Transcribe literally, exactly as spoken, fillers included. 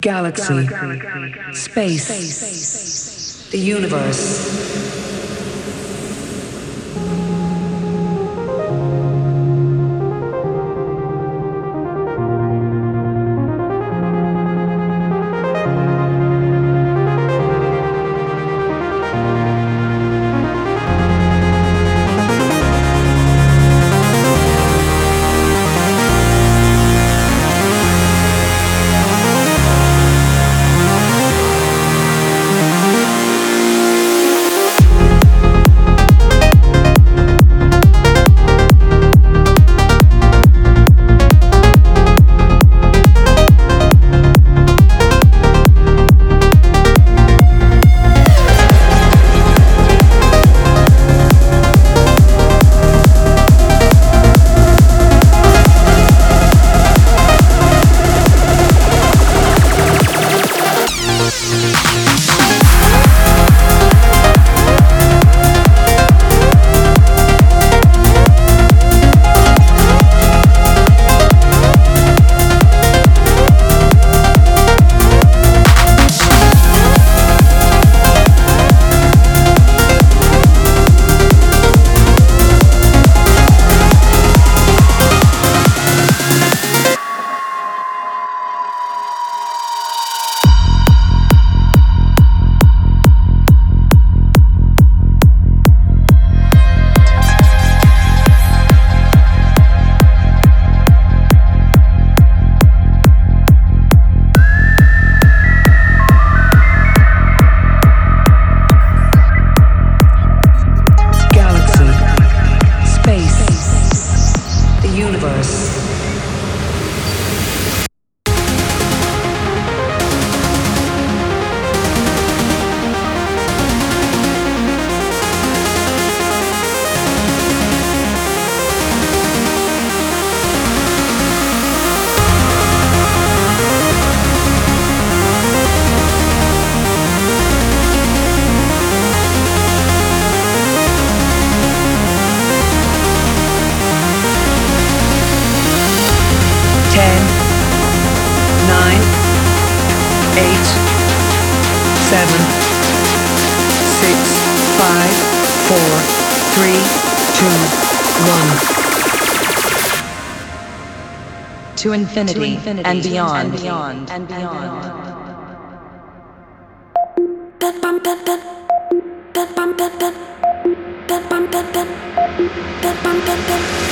Galaxy, space, the universe. Ten, nine, eight, seven, six, five, four, three, two, one. To infinity, to infinity and beyond, and beyond, and beyond. That bump, that that, that bump, that that, that bump, that that, that bump, that that.